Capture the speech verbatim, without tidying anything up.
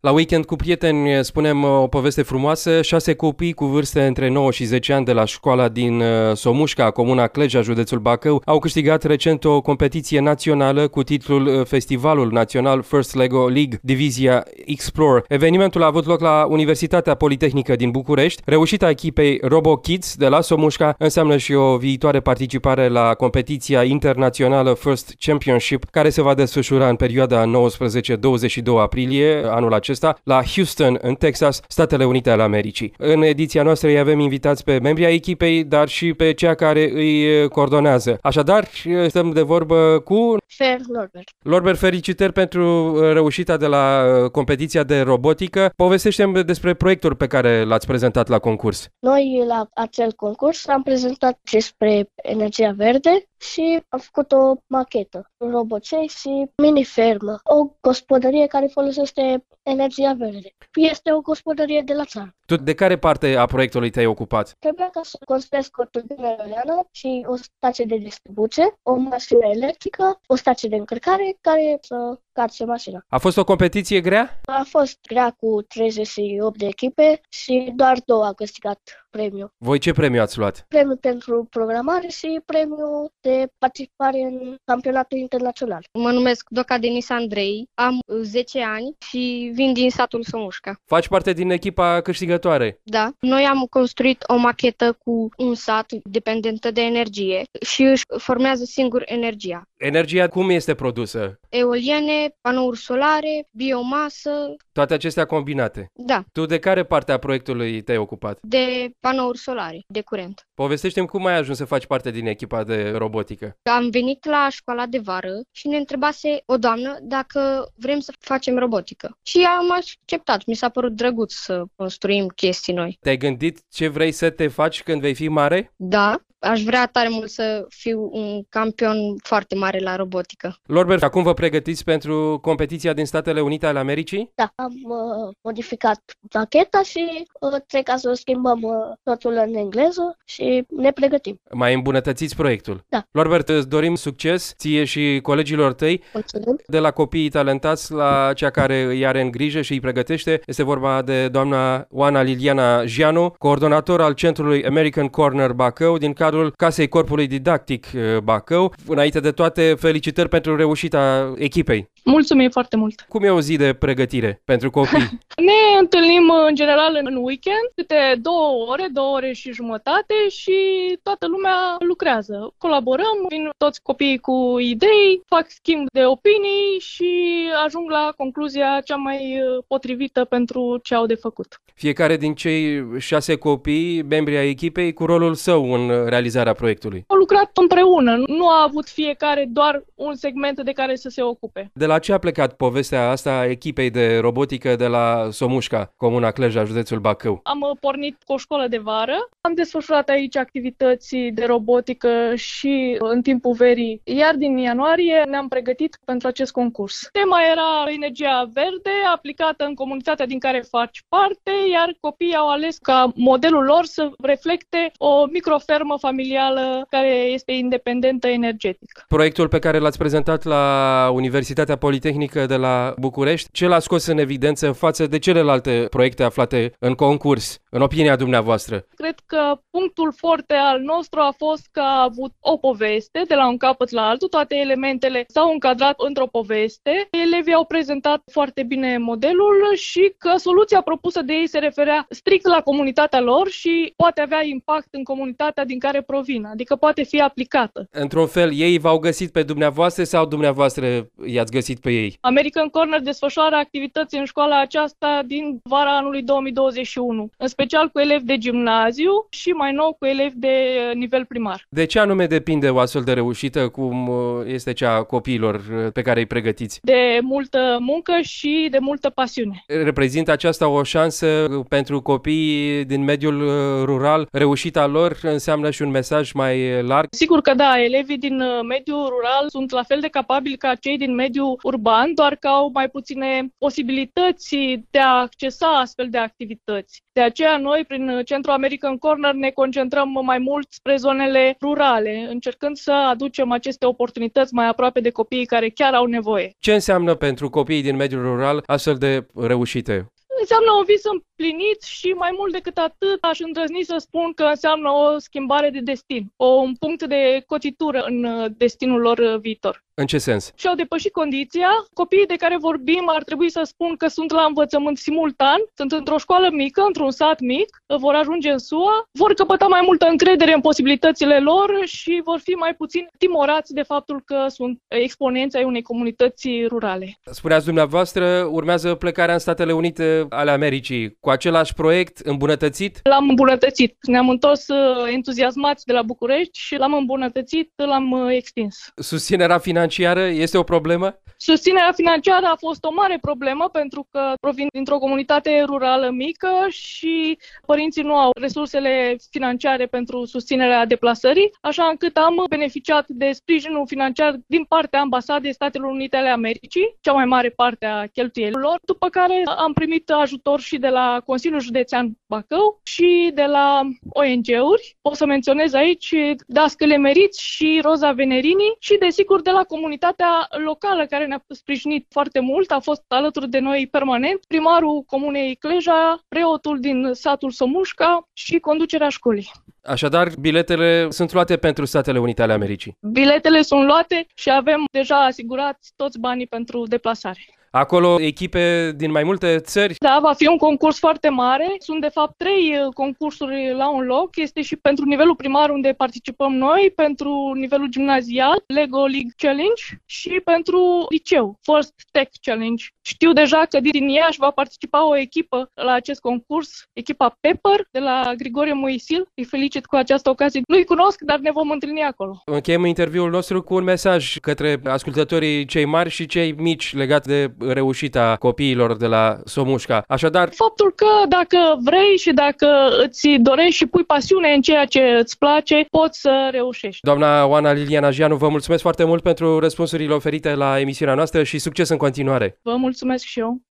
La Weekend cu prieteni spunem o poveste frumoasă. Șase copii cu vârste între nouă și zece ani de la școala din Somușca, comuna Cleja, județul Bacău, au câștigat recent o competiție națională cu titlul Festivalul Național First Lego League, divizia Explore. Evenimentul a avut loc la Universitatea Politehnică din București. Reușita echipei Robo Kids de la Somușca înseamnă și o viitoare participare la competiția internațională First Championship, care se va desfășura în perioada nouăsprezece douăzeci și doi aprilie anul acesta la Houston, în Texas, Statele Unite ale Americii. În ediția noastră îi avem invitați pe membrii ai echipei, dar și pe cea care îi coordonează. Așadar, stăm de vorbă cu Fer Lorbert. Lorbert, felicitări pentru reușita de la competiția de robotică. Povestește-mi despre proiectul pe care l-ați prezentat la concurs. Noi, la acel concurs, am prezentat despre energia verde și am făcut o machetă, un roboței și mini-fermă, o gospodărie care folosește energia verde. Este o gospodărie de la țară. Tu de care parte a proiectului te-ai ocupat? Trebuia ca să construiesc o turbină eoliană și o stație de distribuție, o mașină electrică, o stație de încărcare care să carce mașina. A fost o competiție grea? A fost grea cu treizeci și opt de echipe și doar două au câștigat premiu. Voi ce premiu ați luat? Premiu pentru programare și premiu de participare în campionatul internațional. Mă numesc Doca Denis Andrei, am zece ani și vin din satul Somușca. Faci parte din echipa câștigătoare? Da. Noi am construit o machetă cu un sat dependentă de energie și își formează singur energia. Energia cum este produsă? Eoliene, panouri solare, biomasă. Toate acestea combinate? Da. Tu de care parte a proiectului te-ai ocupat? De panouri solare, de curent. Povestește-mi cum ai ajuns să faci parte din echipa de robotică. Am venit la școala de vară și ne întrebase o doamnă dacă vrem să facem robotică. Și am acceptat. Mi s-a părut drăguț să construim chestii noi. Te-ai gândit ce vrei să te faci când vei fi mare? Da. Aș vrea tare mult să fiu un campion foarte mare la robotică. Lorbert, acum vă pregătiți pentru competiția din Statele Unite ale Americii? Da, am uh, modificat macheta și uh, trebuie ca să schimbăm uh, totul în engleză și ne pregătim. Mai îmbunătățiți proiectul? Da. Lorbert, îți dorim succes ție și colegilor tăi. Mulțumim. De la copiii talentați la cea care îi are în grijă și îi pregătește. Este vorba de doamna Oana Liliana Jianu, coordonator al Centrului American Corner Bacău, din cadrul Casei Corpului Didactic Bacău. Înainte de toate, felicitări pentru reușita echipei. Mulțumim foarte mult! Cum e o zi de pregătire pentru copii? Ne întâlnim în general în weekend, câte două ore, două ore și jumătate și toată lumea lucrează. Colaborăm, vin toți copiii cu idei, fac schimb de opinii și ajung la concluzia cea mai potrivită pentru ce au de făcut. Fiecare din cei șase copii, membri ai echipei, cu rolul său în realizarea proiectului. Au lucrat împreună, nu a avut fiecare doar un segment de care să se ocupe. De la ce a plecat povestea asta a echipei de robotică de la Somușca, comuna Cleja, județul Bacău? Am pornit cu o școală de vară, am desfășurat aici activități de robotică și în timpul verii, iar din ianuarie ne-am pregătit pentru acest concurs. Tema era energia verde aplicată în comunitatea din care faci parte, iar copiii au ales ca modelul lor să reflecte o microfermă familială care este independentă energetic. Proiectul pe care l-ați prezentat la Universitatea Politehnică de la București, ce l-a scos în evidență față de celelalte proiecte aflate în concurs, în opinia dumneavoastră? Cred că punctul forte al nostru a fost că a avut o poveste de la un capăt la altul, toate elementele s-au încadrat într-o poveste, elevii au prezentat foarte bine modelul și că soluția propusă de ei se referea strict la comunitatea lor și poate avea impact în comunitatea din care provin, adică poate fi aplicată. Într-un fel, ei v-au găsit pe dumneavoastră sau dumneavoastră i-ați găsit pe ei? American Corner desfășoară activități în școala aceasta din vara anului două mii douăzeci și unu, în special cu elevi de gimnaziu și mai nou cu elevi de nivel primar. De ce anume depinde o astfel de reușită cum este cea a copiilor pe care îi pregătiți? De multă muncă și de multă pasiune. Reprezintă aceasta o șansă pentru copiii din mediul rural? Reușita lor înseamnă și un mesaj mai larg? Sigur că da, elevii din mediul rural sunt la fel de capabili ca cei din mediul urban, doar că au mai puține posibilități de a accesa astfel de activități. De aceea aceea noi, prin Centrul American Corner, ne concentrăm mai mult spre zonele rurale, încercând să aducem aceste oportunități mai aproape de copiii care chiar au nevoie. Ce înseamnă pentru copiii din mediul rural astfel de reușite? Înseamnă un vis împlinit și mai mult decât atât aș îndrăzni să spun că înseamnă o schimbare de destin, o, un punct de cotitură în destinul lor viitor. În ce sens? Și-au depășit condiția. Copiii de care vorbim ar trebui să spun că sunt la învățământ simultan, sunt într-o școală mică, într-un sat mic, vor ajunge în S U A, vor căpăta mai multă încredere în posibilitățile lor și vor fi mai puțin timorați de faptul că sunt exponenți ai unei comunități rurale. Spuneați dumneavoastră, urmează plecarea în Statele Unite ale Americii. Cu același proiect îmbunătățit? L-am îmbunătățit. Ne-am întors entuziasmați de la București și l-am îmbunătățit, l-am extins. Susținerea financiară este o problemă? Susținerea financiară a fost o mare problemă pentru că provin dintr-o comunitate rurală mică și părinții nu au resursele financiare pentru susținerea deplasării, așa încât am beneficiat de sprijinul financiar din partea Ambasadei Statelor Unite ale Americii, cea mai mare parte a cheltuielilor, după care am primit ajutor și de la Consiliul Județean Bacău și de la O N G-uri. O să menționez aici Dascăl Emeriți și Roza Venerini și, desigur, de la comunitatea locală care ne-a sprijinit foarte mult, a fost alături de noi permanent, primarul comunei Cleja, preotul din satul Somușca și conducerea școlii. Așadar, biletele sunt luate pentru Statele Unite ale Americii. Biletele sunt luate și avem deja asigurați toți banii pentru deplasare. Acolo echipe din mai multe țări? Da, va fi un concurs foarte mare. Sunt de fapt trei concursuri la un loc. Este și pentru nivelul primar unde participăm noi, pentru nivelul gimnazial, Lego League Challenge și pentru liceu, First Tech Challenge. Știu deja că din Iași va participa o echipă la acest concurs, echipa Pepper de la Grigorie Moisil. Îi felicit cu această ocazie. Nu-i cunosc, dar ne vom întâlni acolo. Încheiem interviul nostru cu un mesaj către ascultătorii cei mari și cei mici legat de reușita copiilor de la Somușca. Așadar, faptul că dacă vrei și dacă îți dorești și pui pasiune în ceea ce îți place, poți să reușești. Doamna Oana Liliana Gianu, vă mulțumesc foarte mult pentru răspunsurile oferite la emisiunea noastră și succes în continuare. Vă mulțumesc și eu.